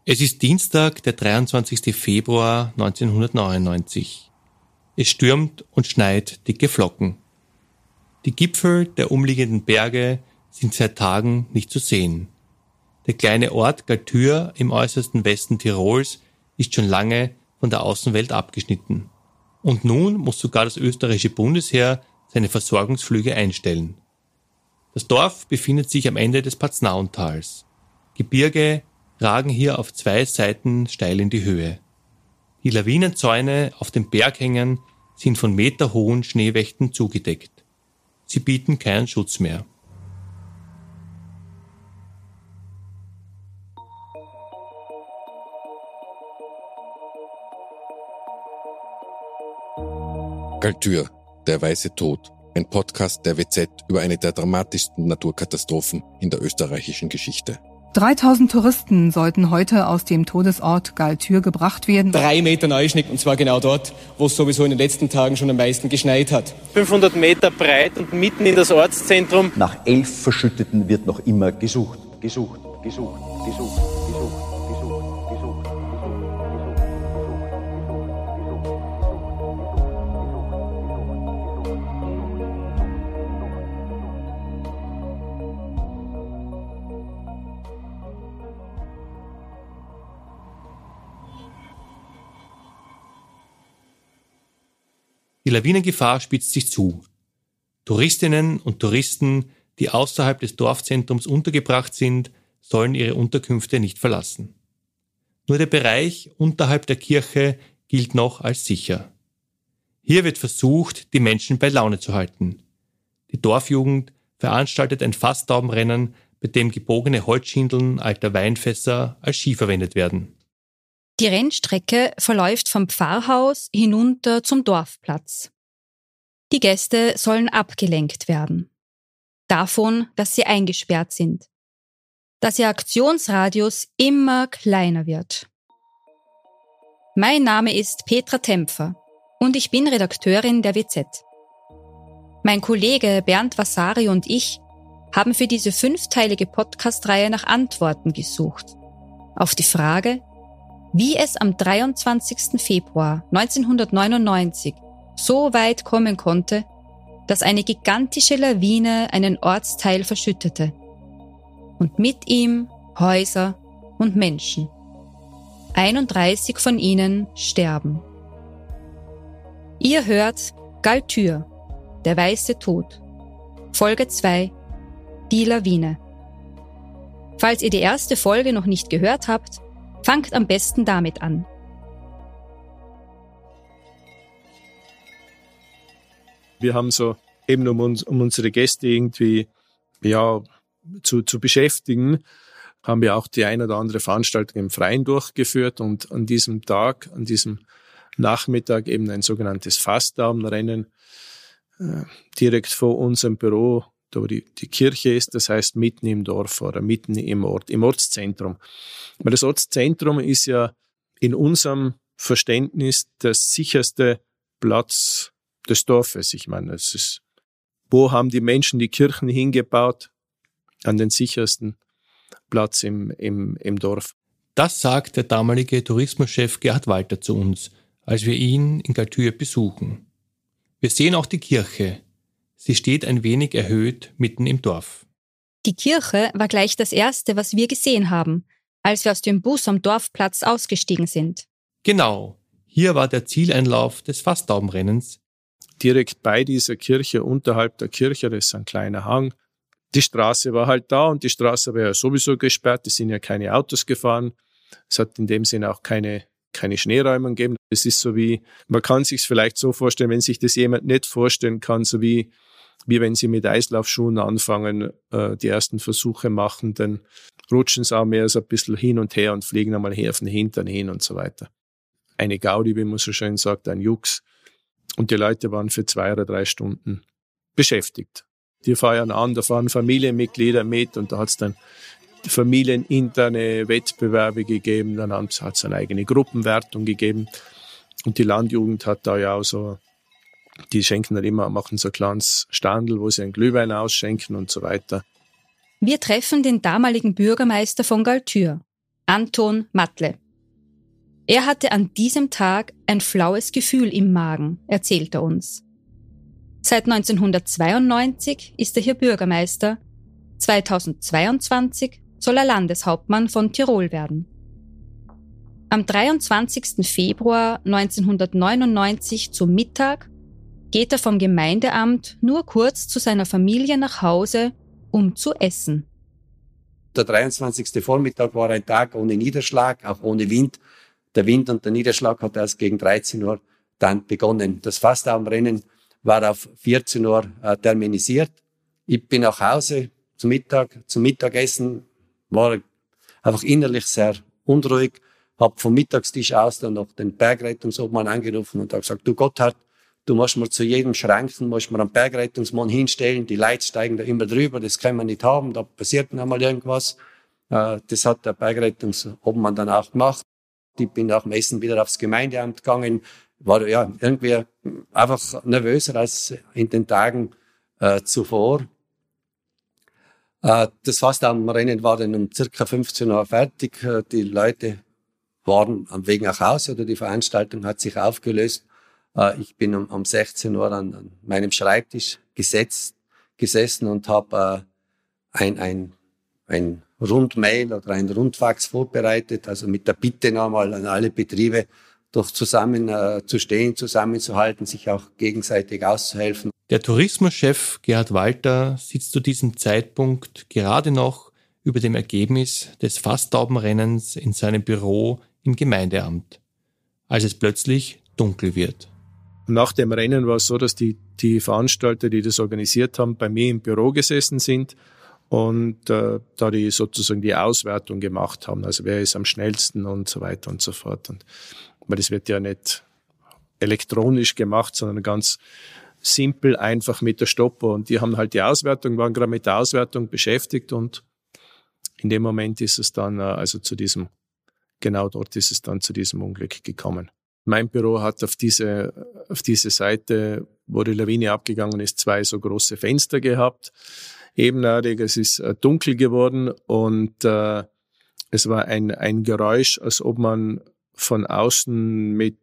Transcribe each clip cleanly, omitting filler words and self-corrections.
Es ist Dienstag, der 23. Februar 1999. Es stürmt und schneit dicke Flocken. Die Gipfel der umliegenden Berge sind seit Tagen nicht zu sehen. Der kleine Ort Galtür im äußersten Westen Tirols ist schon lange von der Außenwelt abgeschnitten. Und nun muss sogar das österreichische Bundesheer seine Versorgungsflüge einstellen. Das Dorf befindet sich am Ende des Paznauntals. Gebirge ragen hier auf 2 Seiten steil in die Höhe. Die Lawinenzäune auf den Berghängen sind von meterhohen Schneewächten zugedeckt. Sie bieten keinen Schutz mehr. Galtür, der weiße Tod. Ein Podcast der WZ über eine der dramatischsten Naturkatastrophen in der österreichischen Geschichte. 3000 Touristen sollten heute aus dem Todesort Galtür gebracht werden. 3 Meter Neuschnee, und zwar genau dort, wo es sowieso in den letzten Tagen schon am meisten geschneit hat. 500 Meter breit und mitten in das Ortszentrum. Nach 11 Verschütteten wird noch immer gesucht. Die Lawinengefahr spitzt sich zu. Touristinnen und Touristen, die außerhalb des Dorfzentrums untergebracht sind, sollen ihre Unterkünfte nicht verlassen. Nur der Bereich unterhalb der Kirche gilt noch als sicher. Hier wird versucht, die Menschen bei Laune zu halten. Die Dorfjugend veranstaltet ein Fasstaubenrennen, bei dem gebogene Holzschindeln alter Weinfässer als Ski verwendet werden. Die Rennstrecke verläuft vom Pfarrhaus hinunter zum Dorfplatz. Die Gäste sollen abgelenkt werden. Davon, dass sie eingesperrt sind. Dass ihr Aktionsradius immer kleiner wird. Mein Name ist Petra Tempfer und ich bin Redakteurin der WZ. Mein Kollege Bernd Vasari und ich haben für diese 5-teilige Podcast-Reihe nach Antworten gesucht. Auf die Frage, wie es am 23. Februar 1999 so weit kommen konnte, dass eine gigantische Lawine einen Ortsteil verschüttete. Und mit ihm Häuser und Menschen. 31 von ihnen sterben. Ihr hört Galtür, der weiße Tod. Folge 2, die Lawine. Falls ihr die erste Folge noch nicht gehört habt, fangt am besten damit an. Wir haben so eben um unsere Gäste irgendwie zu beschäftigen, haben wir auch die ein oder andere Veranstaltung im Freien durchgeführt und an diesem Tag, an diesem Nachmittag eben ein sogenanntes Fasstaubenrennen direkt vor unserem Büro, da wo die Kirche ist, das heißt mitten im Dorf oder mitten im Ortszentrum. Weil das Ortszentrum ist ja in unserem Verständnis der sicherste Platz des Dorfes. Ich meine, es ist, wo haben die Menschen die Kirchen hingebaut? An den sichersten Platz im Dorf. Das sagt der damalige Tourismuschef Gerhard Walter zu uns, als wir ihn in Galtür besuchen. Wir sehen auch die Kirche. Sie steht ein wenig erhöht mitten im Dorf. Die Kirche war gleich das Erste, was wir gesehen haben, als wir aus dem Bus am Dorfplatz ausgestiegen sind. Genau, hier war der Zieleinlauf des Fasstaubenrennens. Direkt bei dieser Kirche, unterhalb der Kirche, das ist ein kleiner Hang. Die Straße war halt da und die Straße war ja sowieso gesperrt, es sind ja keine Autos gefahren. Es hat in dem Sinne auch keine Schneeräumung gegeben. Es ist so wie, man kann sich es vielleicht so vorstellen, wenn sich das jemand nicht vorstellen kann, so wie wenn sie mit Eislaufschuhen anfangen, die ersten Versuche machen, dann rutschen sie auch mehr so ein bisschen hin und her und fliegen einmal her auf den Hintern hin und so weiter. Eine Gaudi, wie man so schön sagt, ein Jux. Und die Leute waren für 2 oder 3 Stunden beschäftigt. Die feiern an, da fahren Familienmitglieder mit und da hat es dann familieninterne Wettbewerbe gegeben, dann hat es eine eigene Gruppenwertung gegeben und die Landjugend hat da ja auch so, die schenken dann immer, machen so ein kleines Standel, wo sie einen Glühwein ausschenken und so weiter. Wir treffen den damaligen Bürgermeister von Galtür, Anton Matle. Er hatte an diesem Tag ein flaues Gefühl im Magen, erzählt er uns. Seit 1992 ist er hier Bürgermeister. 2022 soll er Landeshauptmann von Tirol werden. Am 23. Februar 1999 zum Mittag geht er vom Gemeindeamt nur kurz zu seiner Familie nach Hause, um zu essen. Der 23. Vormittag war ein Tag ohne Niederschlag, auch ohne Wind. Der Wind und der Niederschlag hat erst gegen 13 Uhr dann begonnen. Das Fastaumrennen war auf 14 Uhr terminisiert. Ich bin nach Hause zum Mittagessen, war einfach innerlich sehr unruhig, habe vom Mittagstisch aus dann noch den Bergrettungsobmann angerufen und habe gesagt, du Gotthard, du musst mir zu jedem Schranken, musst mir einen Bergrettungsmann hinstellen, die Leute steigen da immer drüber, das können wir nicht haben, da passiert noch mal irgendwas. Das hat der Bergrettungsobmann dann auch gemacht. Ich bin nach dem Essen wieder aufs Gemeindeamt gegangen, war ja irgendwie einfach nervöser als in den Tagen zuvor. Das Fastaumrennen war dann um circa 15 Uhr fertig. Die Leute waren am Weg nach Hause oder die Veranstaltung hat sich aufgelöst. Ich bin um 16 Uhr an meinem Schreibtisch gesessen und habe ein Rundmail oder ein Rundfax vorbereitet, also mit der Bitte nochmal an alle Betriebe, doch zusammenzustehen, zusammenzuhalten, sich auch gegenseitig auszuhelfen. Der Tourismuschef Gerhard Walter sitzt zu diesem Zeitpunkt gerade noch über dem Ergebnis des Fasttaubenrennens in seinem Büro im Gemeindeamt, als es plötzlich dunkel wird. Nach dem Rennen war es so, dass die Veranstalter, die das organisiert haben, bei mir im Büro gesessen sind und da die sozusagen die Auswertung gemacht haben, also wer ist am schnellsten und so weiter und so fort. Und weil das wird ja nicht elektronisch gemacht, sondern ganz simpel, einfach mit der Stoppuhr. Und die haben halt die Auswertung, waren gerade mit der Auswertung beschäftigt und in dem Moment ist es dann, genau dort ist es dann zu diesem Unglück gekommen. Mein Büro hat auf diese Seite, wo die Lawine abgegangen ist, 2 so große Fenster gehabt. Ebenerdig, es ist dunkel geworden und es war ein Geräusch, als ob man von außen mit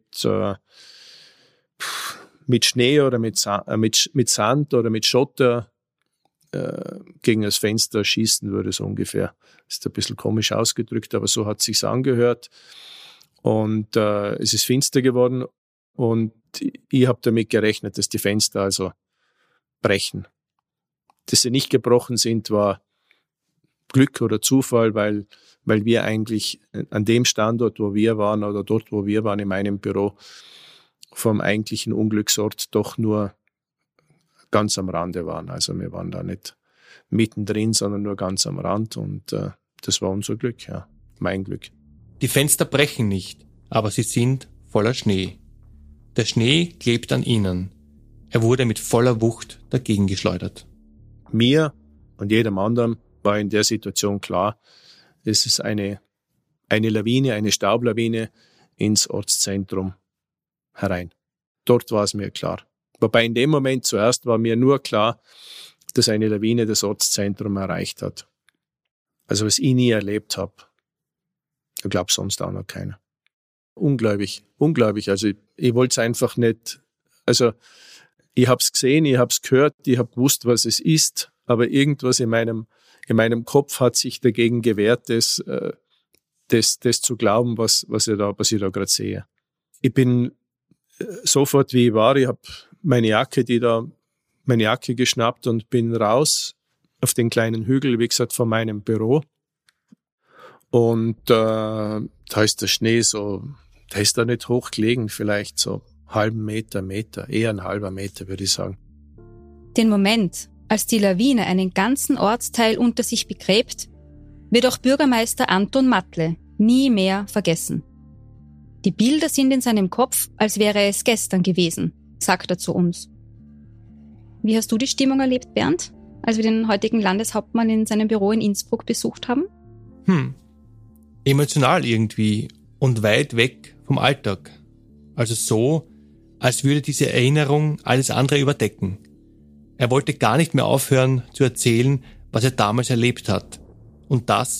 Schnee oder mit Sand oder mit Schotter gegen das Fenster schießen würde, so ungefähr. Das ist ein bisschen komisch ausgedrückt, aber so hat es sich angehört. Und es ist finster geworden und ich habe damit gerechnet, dass die Fenster also brechen. Dass sie nicht gebrochen sind, war Glück oder Zufall, weil wir eigentlich an dem Standort, wo wir waren oder dort, wo wir waren in meinem Büro, vom eigentlichen Unglücksort doch nur ganz am Rande waren. Also wir waren da nicht mittendrin, sondern nur ganz am Rand und das war unser Glück, ja, mein Glück. Die Fenster brechen nicht, aber sie sind voller Schnee. Der Schnee klebt an ihnen. Er wurde mit voller Wucht dagegen geschleudert. Mir und jedem anderen war in der Situation klar, es ist eine Lawine, eine Staublawine ins Ortszentrum herein. Dort war es mir klar. Wobei in dem Moment zuerst war mir nur klar, dass eine Lawine das Ortszentrum erreicht hat. Also was ich nie erlebt habe. Ich glaube sonst auch noch keiner. Unglaublich. Also ich wollte es einfach nicht. Also ich habe es gesehen, ich habe es gehört, ich habe gewusst, was es ist, aber irgendwas in meinem Kopf hat sich dagegen gewehrt, das zu glauben, was ich da gerade sehe. Ich bin sofort, wie ich war, ich habe meine Jacke geschnappt und bin raus auf den kleinen Hügel, wie gesagt, von meinem Büro. Und da ist der Schnee so, der ist da nicht hoch gelegen, vielleicht so halben Meter, eher ein halber Meter, würde ich sagen. Den Moment, als die Lawine einen ganzen Ortsteil unter sich begräbt, wird auch Bürgermeister Anton Matle nie mehr vergessen. Die Bilder sind in seinem Kopf, als wäre es gestern gewesen, sagt er zu uns. Wie hast du die Stimmung erlebt, Bernd, als wir den heutigen Landeshauptmann in seinem Büro in Innsbruck besucht haben? Emotional irgendwie und weit weg vom Alltag. Also so, als würde diese Erinnerung alles andere überdecken. Er wollte gar nicht mehr aufhören zu erzählen, was er damals erlebt hat. Und das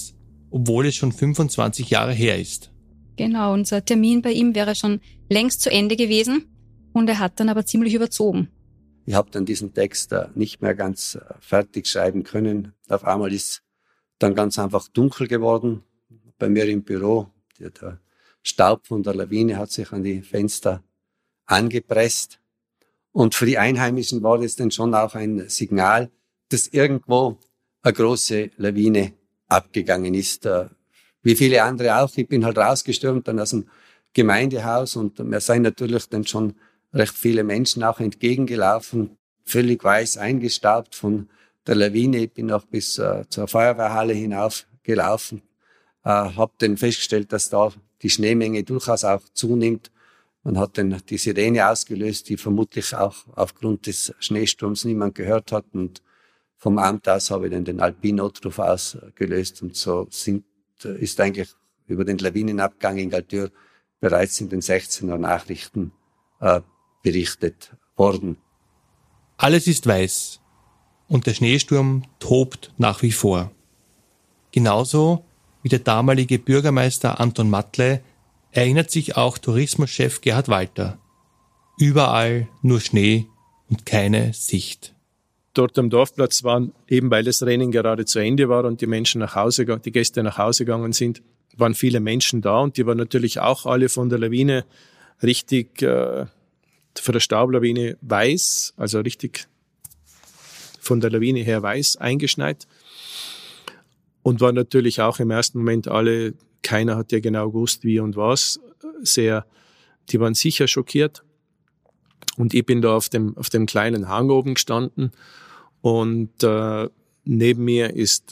obwohl es schon 25 Jahre her ist. Genau, unser Termin bei ihm wäre schon längst zu Ende gewesen und er hat dann aber ziemlich überzogen. Ich habe dann diesen Text nicht mehr ganz fertig schreiben können. Auf einmal ist dann ganz einfach dunkel geworden bei mir im Büro. Der Staub von der Lawine hat sich an die Fenster angepresst. Und für die Einheimischen war das dann schon auch ein Signal, dass irgendwo eine große Lawine abgegangen ist. Wie viele andere auch. Ich bin halt rausgestürmt dann aus dem Gemeindehaus und mir seien natürlich dann schon recht viele Menschen auch entgegengelaufen, völlig weiß eingestaubt von der Lawine. Ich bin auch bis zur Feuerwehrhalle hinaufgelaufen, habe dann festgestellt, dass da die Schneemenge durchaus auch zunimmt. Man hat dann die Sirene ausgelöst, die vermutlich auch aufgrund des Schneesturms niemand gehört hat. Und vom Amt aus habe ich dann den Alpin-Notruf ausgelöst. Und so ist eigentlich über den Lawinenabgang in Galtür bereits in den 16er Nachrichten berichtet worden. Alles ist weiß und der Schneesturm tobt nach wie vor. Genauso wie der damalige Bürgermeister Anton Matle erinnert sich auch Tourismuschef Gerhard Walter. Überall nur Schnee und keine Sicht. Dort am Dorfplatz waren, eben weil das Rennen gerade zu Ende war und die Gäste nach Hause gegangen sind, waren viele Menschen da und die waren natürlich auch alle von der Lawine richtig, von der Staublawine weiß, also richtig von der Lawine her weiß eingeschneit. Und waren natürlich auch im ersten Moment alle, keiner hat ja genau gewusst, wie und was, die waren sicher schockiert. Und ich bin da auf dem kleinen Hang oben gestanden und neben mir ist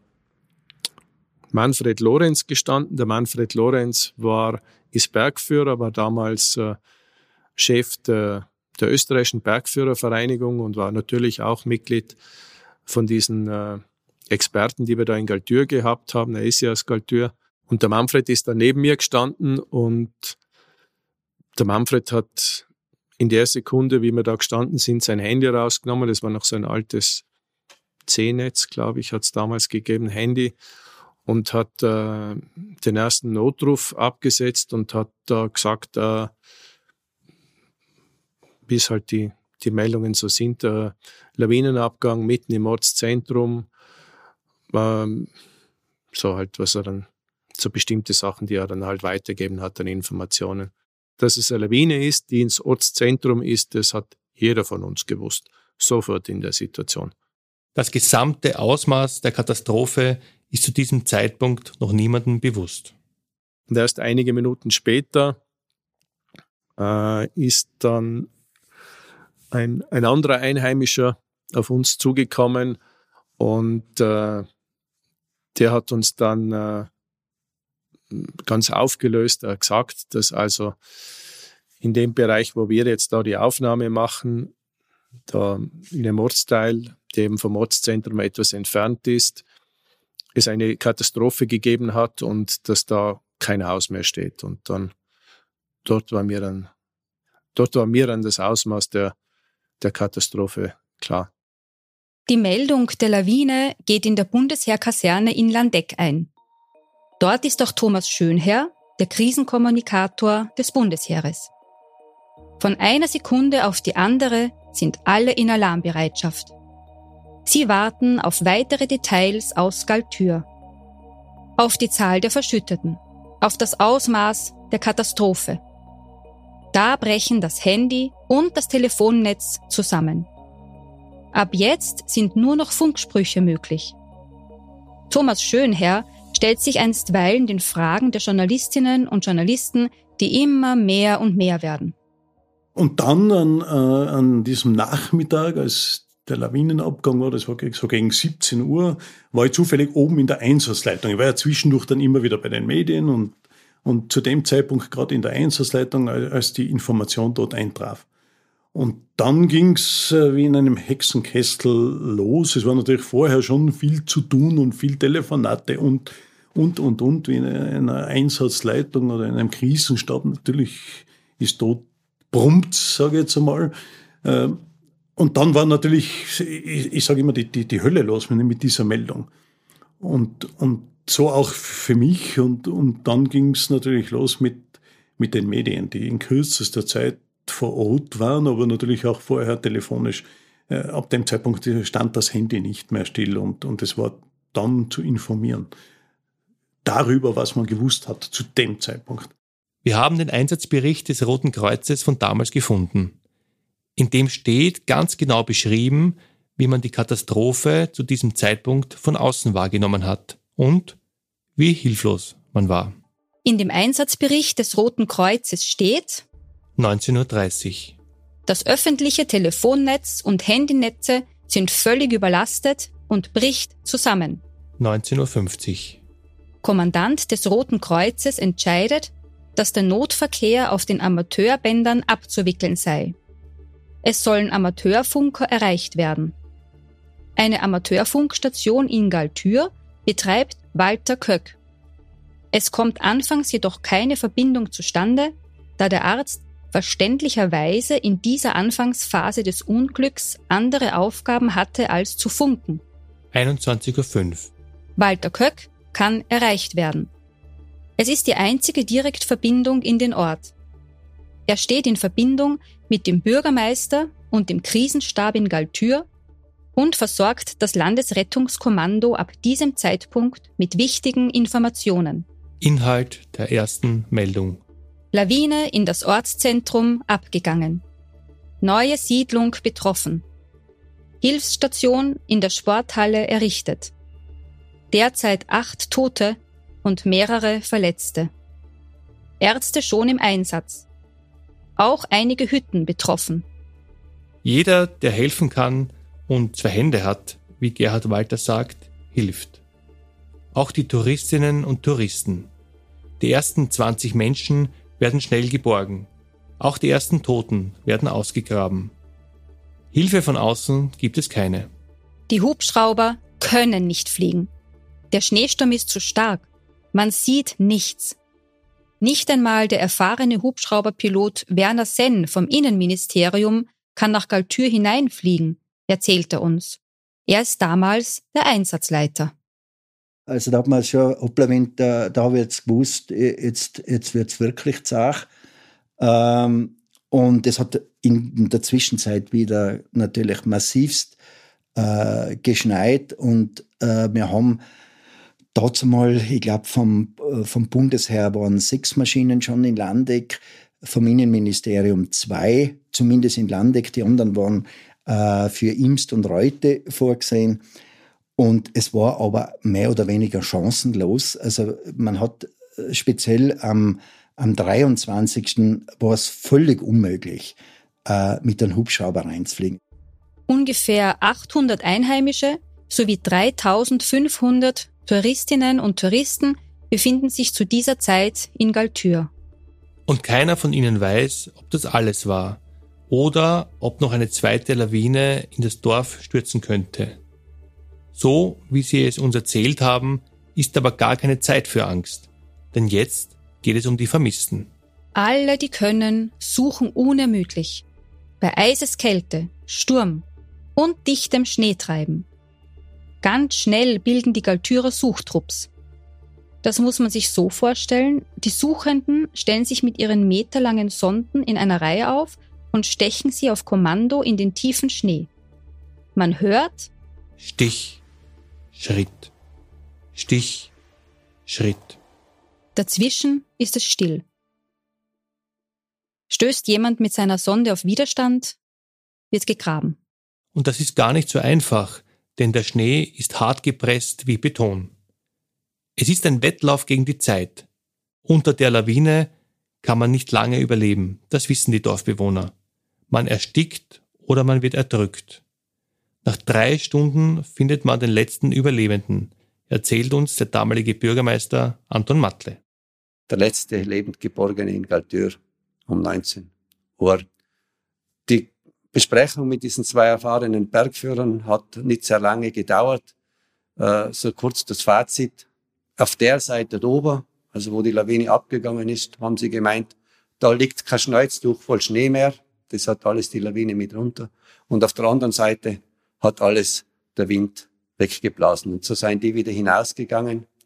Manfred Lorenz gestanden. Der Manfred Lorenz ist Bergführer, war damals Chef der österreichischen Bergführervereinigung und war natürlich auch Mitglied von diesen Experten, die wir da in Galtür gehabt haben. Er ist ja aus Galtür. Und der Manfred ist da neben mir gestanden und der Manfred hat in der Sekunde, wie wir da gestanden sind, sein Handy rausgenommen. Das war noch so ein altes C-Netz, glaube ich, hat es damals gegeben, Handy. Und hat den ersten Notruf abgesetzt und hat da gesagt, bis halt die Meldungen so sind, Lawinenabgang mitten im Ortszentrum, so halt, was er dann, so bestimmte Sachen, die er dann halt weitergeben hat an Informationen. Dass es eine Lawine ist, die ins Ortszentrum ist, das hat jeder von uns gewusst, sofort in der Situation. Das gesamte Ausmaß der Katastrophe ist zu diesem Zeitpunkt noch niemandem bewusst. Und erst einige Minuten später ist dann ein anderer Einheimischer auf uns zugekommen und der hat uns dann ganz aufgelöst gesagt, dass also in dem Bereich, wo wir jetzt da die Aufnahme machen, da in dem Ortsteil, der eben vom Ortszentrum etwas entfernt ist, es eine Katastrophe gegeben hat und dass da kein Haus mehr steht. Und dann dort war mir dann das Ausmaß der Katastrophe klar. Die Meldung der Lawine geht in der Bundesheerkaserne in Landeck ein. Dort ist auch Thomas Schönherr, der Krisenkommunikator des Bundesheeres. Von einer Sekunde auf die andere sind alle in Alarmbereitschaft. Sie warten auf weitere Details aus Galtür. Auf die Zahl der Verschütteten, auf das Ausmaß der Katastrophe. Da brechen das Handy und das Telefonnetz zusammen. Ab jetzt sind nur noch Funksprüche möglich. Thomas Schönherr stellt sich einstweilen den Fragen der Journalistinnen und Journalisten, die immer mehr und mehr werden. Und dann an diesem Nachmittag, als der Lawinenabgang war, das war so gegen 17 Uhr, war ich zufällig oben in der Einsatzleitung. Ich war ja zwischendurch dann immer wieder bei den Medien und zu dem Zeitpunkt gerade in der Einsatzleitung, als die Information dort eintraf. Und dann ging's wie in einem Hexenkessel los. Es war natürlich vorher schon viel zu tun und viel Telefonate und wie in einer Einsatzleitung oder in einem Krisenstab. Natürlich ist dort brummt, sage ich jetzt einmal. Und dann war natürlich, ich sage immer, die Hölle los mit dieser Meldung. Und so auch für mich und dann ging es natürlich los mit den Medien, die in kürzester Zeit vor Ort waren, aber natürlich auch vorher telefonisch. Ab dem Zeitpunkt stand das Handy nicht mehr still und es war dann zu informieren darüber, was man gewusst hat zu dem Zeitpunkt. Wir haben den Einsatzbericht des Roten Kreuzes von damals gefunden. In dem steht ganz genau beschrieben, wie man die Katastrophe zu diesem Zeitpunkt von außen wahrgenommen hat und wie hilflos man war. In dem Einsatzbericht des Roten Kreuzes steht 19:30 Uhr. Das öffentliche Telefonnetz und Handynetze sind völlig überlastet und bricht zusammen. 19:50 Uhr. Kommandant des Roten Kreuzes entscheidet, dass der Notverkehr auf den Amateurbändern abzuwickeln sei. Es sollen Amateurfunker erreicht werden. Eine Amateurfunkstation in Galtür betreibt Walter Köck. Es kommt anfangs jedoch keine Verbindung zustande, da der Arzt verständlicherweise in dieser Anfangsphase des Unglücks andere Aufgaben hatte als zu funken. 21:05 Uhr. Walter Köck kann erreicht werden. Es ist die einzige Direktverbindung in den Ort. Er steht in Verbindung mit dem Bürgermeister und dem Krisenstab in Galtür und versorgt das Landesrettungskommando ab diesem Zeitpunkt mit wichtigen Informationen. Inhalt der ersten Meldung. Lawine in das Ortszentrum abgegangen. Neue Siedlung betroffen. Hilfsstation in der Sporthalle errichtet. Derzeit 8 Tote und mehrere Verletzte. Ärzte schon im Einsatz. Auch einige Hütten betroffen. Jeder, der helfen kann und 2 Hände hat, wie Gerhard Walter sagt, hilft. Auch die Touristinnen und Touristen. Die ersten 20 Menschen werden schnell geborgen. Auch die ersten Toten werden ausgegraben. Hilfe von außen gibt es keine. Die Hubschrauber können nicht fliegen. Der Schneesturm ist zu stark. Man sieht nichts. Nicht einmal der erfahrene Hubschrauberpilot Werner Senn vom Innenministerium kann nach Galtür hineinfliegen, erzählt er uns. Er ist damals der Einsatzleiter. Also da hat man schon, hoppla, da habe ich jetzt gewusst, jetzt wird es wirklich zart. Und es hat in der Zwischenzeit wieder natürlich massivst geschneit und wir haben dazu mal, ich glaube, vom Bundesheer waren 6 Maschinen schon in Landeck, vom Innenministerium 2, zumindest in Landeck, die anderen waren für Imst und Reute vorgesehen. Und es war aber mehr oder weniger chancenlos. Also man hat speziell am 23. war es völlig unmöglich, mit einem Hubschrauber reinzufliegen. Ungefähr 800 Einheimische sowie 3500 Touristinnen und Touristen befinden sich zu dieser Zeit in Galtür. Und keiner von ihnen weiß, ob das alles war oder ob noch eine zweite Lawine in das Dorf stürzen könnte. So, wie sie es uns erzählt haben, ist aber gar keine Zeit für Angst. Denn jetzt geht es um die Vermissten. Alle, die können, suchen unermüdlich. Bei Eiseskälte, Sturm und dichtem Schneetreiben. Ganz schnell bilden die Galtürer Suchtrupps. Das muss man sich so vorstellen, die Suchenden stellen sich mit ihren meterlangen Sonden in einer Reihe auf und stechen sie auf Kommando in den tiefen Schnee. Man hört Stich, Schritt, Stich, Schritt. Dazwischen ist es still. Stößt jemand mit seiner Sonde auf Widerstand, wird gegraben. Und das ist gar nicht so einfach, denn der Schnee ist hart gepresst wie Beton. Es ist ein Wettlauf gegen die Zeit. Unter der Lawine kann man nicht lange überleben, das wissen die Dorfbewohner. Man erstickt oder man wird erdrückt. Nach 3 Stunden findet man den letzten Überlebenden, erzählt uns der damalige Bürgermeister Anton Matle. Der letzte lebend Geborgene in Galtür um 19 Uhr. Die Besprechung mit diesen 2 erfahrenen Bergführern hat nicht sehr lange gedauert. So kurz das Fazit. Auf der Seite oben, also wo die Lawine abgegangen ist, haben sie gemeint, da liegt kein Schneutztuch voll Schnee mehr. Das hat alles die Lawine mit runter. Und auf der anderen Seite hat alles der Wind weggeblasen. Und so seien die wieder hinausgegangen,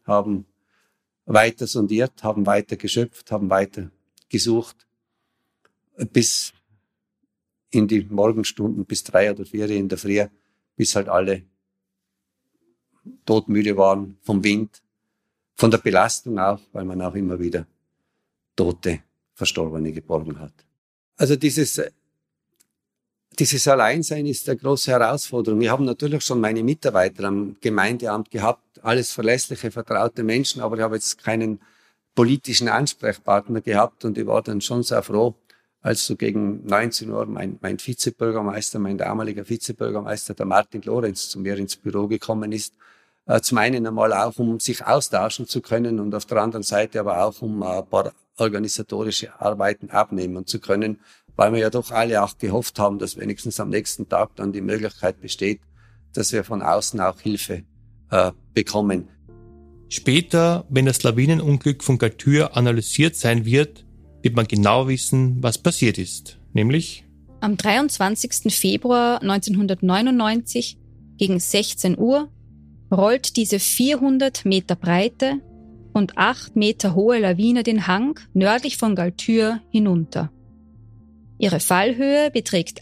haben weiter sondiert, haben weiter geschöpft, haben weiter gesucht, bis in die Morgenstunden, bis 3 oder 4 in der Früh, bis halt alle todmüde waren vom Wind, von der Belastung auch, weil man auch immer wieder tote, Verstorbene geborgen hat. Also dieses Alleinsein ist eine große Herausforderung. Wir haben natürlich schon meine Mitarbeiter am Gemeindeamt gehabt, alles verlässliche, vertraute Menschen, aber ich habe jetzt keinen politischen Ansprechpartner gehabt und ich war dann schon sehr froh, als so gegen 19 Uhr mein Vizebürgermeister, mein damaliger Vizebürgermeister, der Martin Lorenz, zu mir ins Büro gekommen ist. Zum einen einmal auch, um sich austauschen zu können und auf der anderen Seite aber auch, um ein paar organisatorische Arbeiten abnehmen zu können, weil wir ja doch alle auch gehofft haben, dass wenigstens am nächsten Tag dann die Möglichkeit besteht, dass wir von außen auch Hilfe bekommen. Später, wenn das Lawinenunglück von Galtür analysiert sein wird man genau wissen, was passiert ist. Nämlich am 23. Februar 1999 gegen 16 Uhr rollt diese 400 Meter breite und 8 Meter hohe Lawine den Hang nördlich von Galtür hinunter. Ihre Fallhöhe beträgt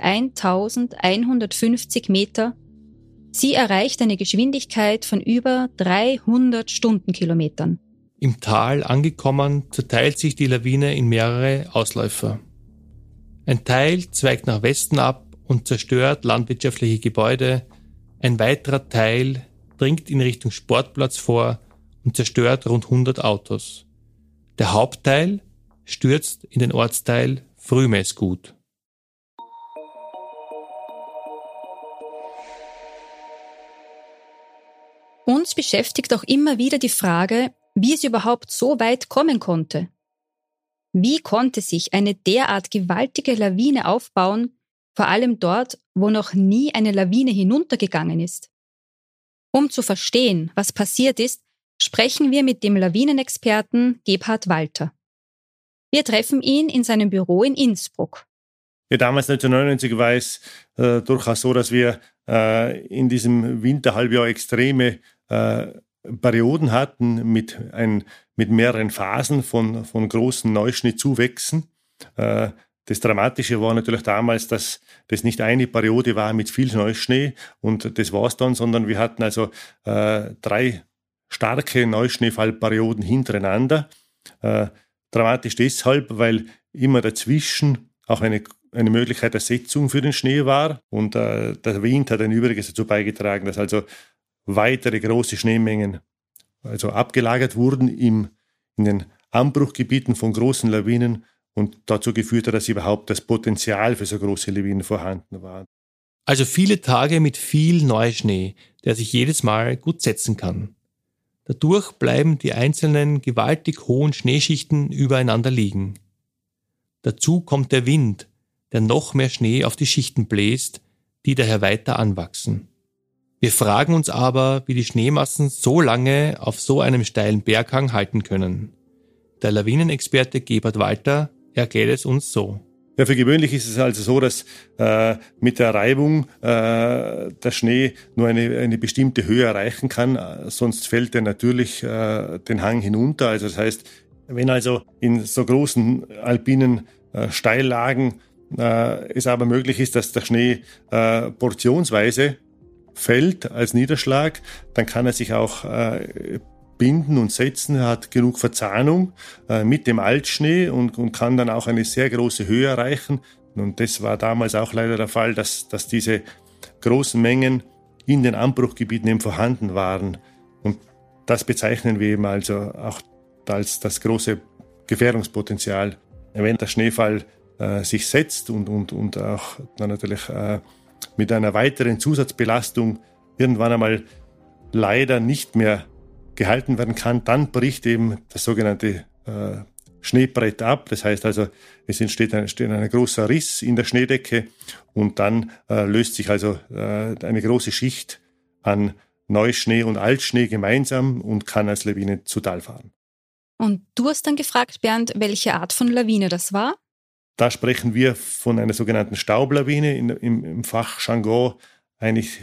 1150 Meter. Sie erreicht eine Geschwindigkeit von über 300 Stundenkilometern. Im Tal angekommen, zerteilt sich die Lawine in mehrere Ausläufer. Ein Teil zweigt nach Westen ab und zerstört landwirtschaftliche Gebäude. Ein weiterer Teil dringt in Richtung Sportplatz vor und zerstört rund 100 Autos. Der Hauptteil stürzt in den Ortsteil Frühmessgut. Uns beschäftigt auch immer wieder die Frage, wie es überhaupt so weit kommen konnte. Wie konnte sich eine derart gewaltige Lawine aufbauen, vor allem dort, wo noch nie eine Lawine hinuntergegangen ist? Um zu verstehen, was passiert ist, sprechen wir mit dem Lawinenexperten Gebhard Walter. Wir treffen ihn in seinem Büro in Innsbruck. Ja, damals 1999 war es durchaus so, dass wir in diesem Winterhalbjahr extreme Perioden hatten mit mehreren Phasen von großen Neuschneezuwächsen. Das Dramatische war natürlich damals, dass das nicht eine Periode war mit viel Neuschnee und das war's dann, sondern wir hatten also 3 starke Neuschneefallperioden hintereinander. Dramatisch deshalb, weil immer dazwischen auch eine Möglichkeit der Setzung für den Schnee war und der Wind hat ein Übriges dazu beigetragen, dass also weitere große Schneemengen also abgelagert wurden in den Anbruchgebieten von großen Lawinen und dazu geführt hat, dass überhaupt das Potenzial für so große Lawinen vorhanden war. Also viele Tage mit viel Neuschnee, der sich jedes Mal gut setzen kann. Dadurch bleiben die einzelnen gewaltig hohen Schneeschichten übereinander liegen. Dazu kommt der Wind, der noch mehr Schnee auf die Schichten bläst, die daher weiter anwachsen. Wir fragen uns aber, wie die Schneemassen so lange auf so einem steilen Berghang halten können. Der Lawinenexperte Gebhard Walter erklärt es uns so. Ja, für gewöhnlich ist es also so, dass mit der Reibung der Schnee nur eine bestimmte Höhe erreichen kann, sonst fällt er natürlich den Hang hinunter. Also das heißt, wenn also in so großen alpinen Steillagen es aber möglich ist, dass der Schnee portionsweise fällt als Niederschlag, dann kann er sich auch binden und setzen, er hat genug Verzahnung mit dem Altschnee und kann dann auch eine sehr große Höhe erreichen. Und das war damals auch leider der Fall, dass diese großen Mengen in den Anbruchgebieten eben vorhanden waren. Und das bezeichnen wir eben also auch als das große Gefährdungspotenzial. Wenn der Schneefall sich setzt und auch dann natürlich mit einer weiteren Zusatzbelastung irgendwann einmal leider nicht mehr gehalten werden kann, dann bricht eben das sogenannte Schneebrett ab. Das heißt also, es entsteht ein großer Riss in der Schneedecke und dann löst sich also eine große Schicht an Neuschnee und Altschnee gemeinsam und kann als Lawine zu Tal fahren. Und du hast dann gefragt, Bernd, welche Art von Lawine das war? Da sprechen wir von einer sogenannten Staublawine, im Fachjargon eigentlich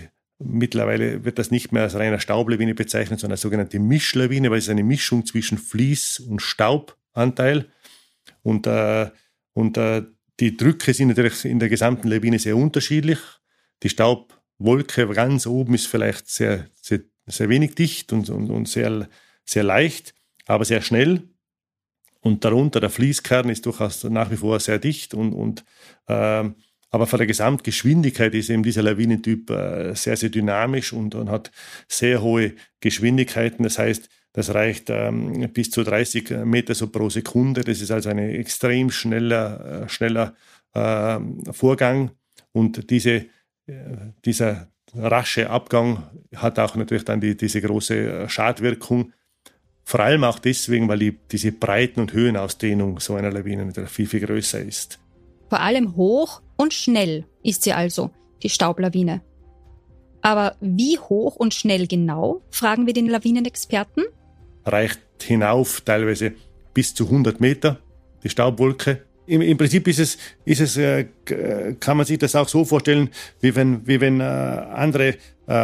Mittlerweile wird das nicht mehr als reiner Staublawine bezeichnet, sondern als sogenannte Mischlawine, weil es eine Mischung zwischen Fließ- und Staubanteil. Und die Drücke sind natürlich in der gesamten Lawine sehr unterschiedlich. Die Staubwolke ganz oben ist vielleicht sehr, sehr, sehr wenig dicht und sehr, sehr leicht, aber sehr schnell. Und darunter der Fließkern ist durchaus nach wie vor sehr dicht. Aber von der Gesamtgeschwindigkeit ist eben dieser Lawinentyp sehr, sehr dynamisch und hat sehr hohe Geschwindigkeiten. Das heißt, das reicht bis zu 30 Meter so pro Sekunde. Das ist also ein extrem schneller Vorgang. Und dieser rasche Abgang hat auch natürlich dann diese große Schadwirkung. Vor allem auch deswegen, weil diese Breiten- und Höhenausdehnung so einer Lawine natürlich viel, viel größer ist. Vor allem hoch und schnell ist sie also, die Staublawine. Aber wie hoch und schnell genau, fragen wir den Lawinenexperten? Reicht hinauf teilweise bis zu 100 Meter, die Staubwolke. Im Prinzip kann man sich das auch so vorstellen, wie wenn andere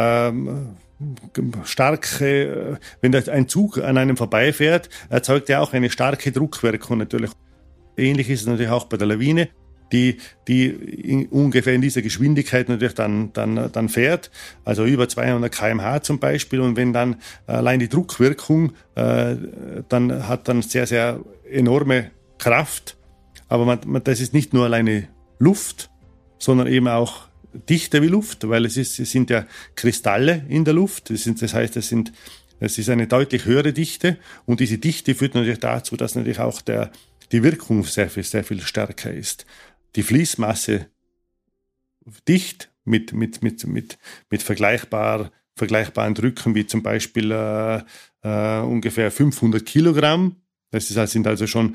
wenn ein Zug an einem vorbeifährt, erzeugt er auch eine starke Druckwirkung natürlich. Ähnlich ist es natürlich auch bei der Lawine, die ungefähr in dieser Geschwindigkeit natürlich dann fährt, also über 200 km/h zum Beispiel. Und wenn dann allein die Druckwirkung dann hat dann sehr, sehr enorme Kraft. Aber das ist nicht nur alleine Luft, sondern eben auch dichter wie Luft, weil es sind ja Kristalle in der Luft. Es ist eine deutlich höhere Dichte und diese Dichte führt natürlich dazu, dass natürlich auch die Wirkung sehr viel stärker ist. Die Fließmasse dicht mit vergleichbaren Drücken wie zum Beispiel ungefähr 500 Kilogramm. Das sind also schon,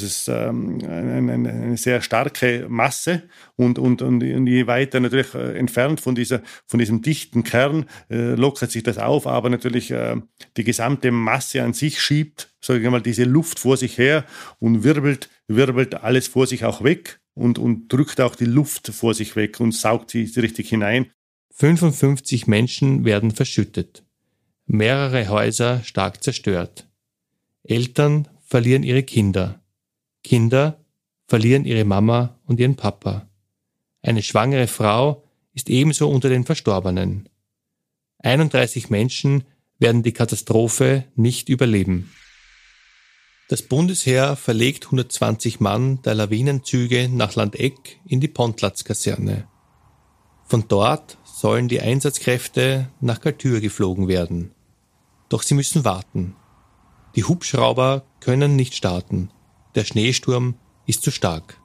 eine sehr starke Masse und je weiter natürlich entfernt von diesem dichten Kern lockert sich das auf, aber natürlich die gesamte Masse an sich schiebt, sage ich mal, diese Luft vor sich her und wirbelt alles vor sich auch weg und drückt auch die Luft vor sich weg und saugt sie richtig hinein. 55 Menschen werden verschüttet. Mehrere Häuser stark zerstört. Eltern verlieren ihre Kinder. Kinder verlieren ihre Mama und ihren Papa. Eine schwangere Frau ist ebenso unter den Verstorbenen. 31 Menschen werden die Katastrophe nicht überleben. Das Bundesheer verlegt 120 Mann der Lawinenzüge nach Landeck in die Pontlatz-Kaserne. Von dort sollen die Einsatzkräfte nach Galtür geflogen werden. Doch sie müssen warten. Die Hubschrauber können nicht starten. Der Schneesturm ist zu stark.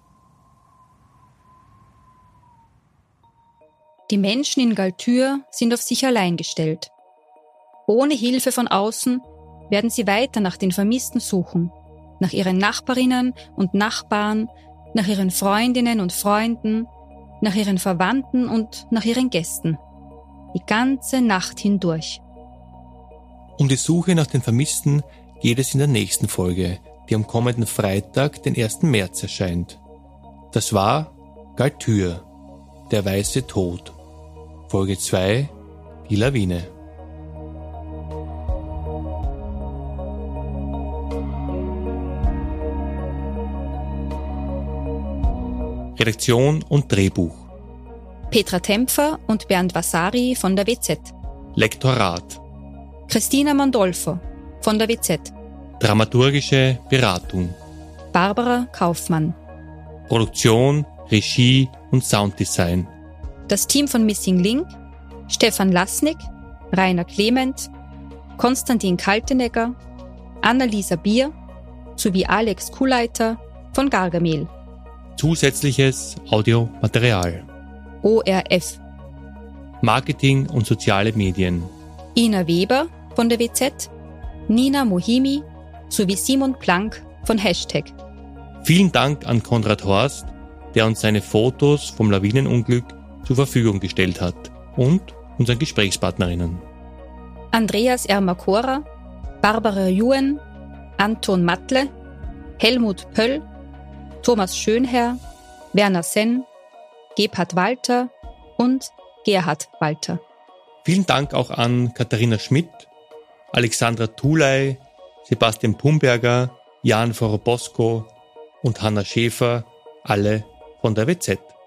Die Menschen in Galtür sind auf sich allein gestellt. Ohne Hilfe von außen werden sie weiter nach den Vermissten suchen, nach ihren Nachbarinnen und Nachbarn, nach ihren Freundinnen und Freunden, nach ihren Verwandten und nach ihren Gästen. Die ganze Nacht hindurch. Um die Suche nach den Vermissten geht es in der nächsten Folge, die am kommenden Freitag, den 1. März erscheint. Das war Galtür, der weiße Tod. Folge 2, die Lawine. Redaktion und Drehbuch: Petra Tempfer und Bernd Vasari von der WZ. Lektorat: Christina Mondolfo von der WZ. Dramaturgische Beratung: Barbara Kaufmann. Produktion, Regie und Sounddesign: Das Team von Missing Link: Stefan Lasnik, Rainer Clement, Konstantin Kaltenegger, Annalisa Bier sowie Alex Kuhleiter von Gargamel. Zusätzliches Audiomaterial: ORF. Marketing und soziale Medien: Ina Weber von der WZ, Nina Mohimi sowie Simon Planck von Hashtag. Vielen Dank an Konrad Horst, der uns seine Fotos vom Lawinenunglück zur Verfügung gestellt hat, und unseren Gesprächspartnerinnen: Andreas Ermakora, Barbara Juen, Anton Mattle, Helmut Pöll, Thomas Schönherr, Werner Senn, Gebhard Walter und Gerhard Walter. Vielen Dank auch an Katharina Schmidt, Alexandra Thuley, Sebastian Pumberger, Jan Vorobosco und Hanna Schäfer, alle von der WZ.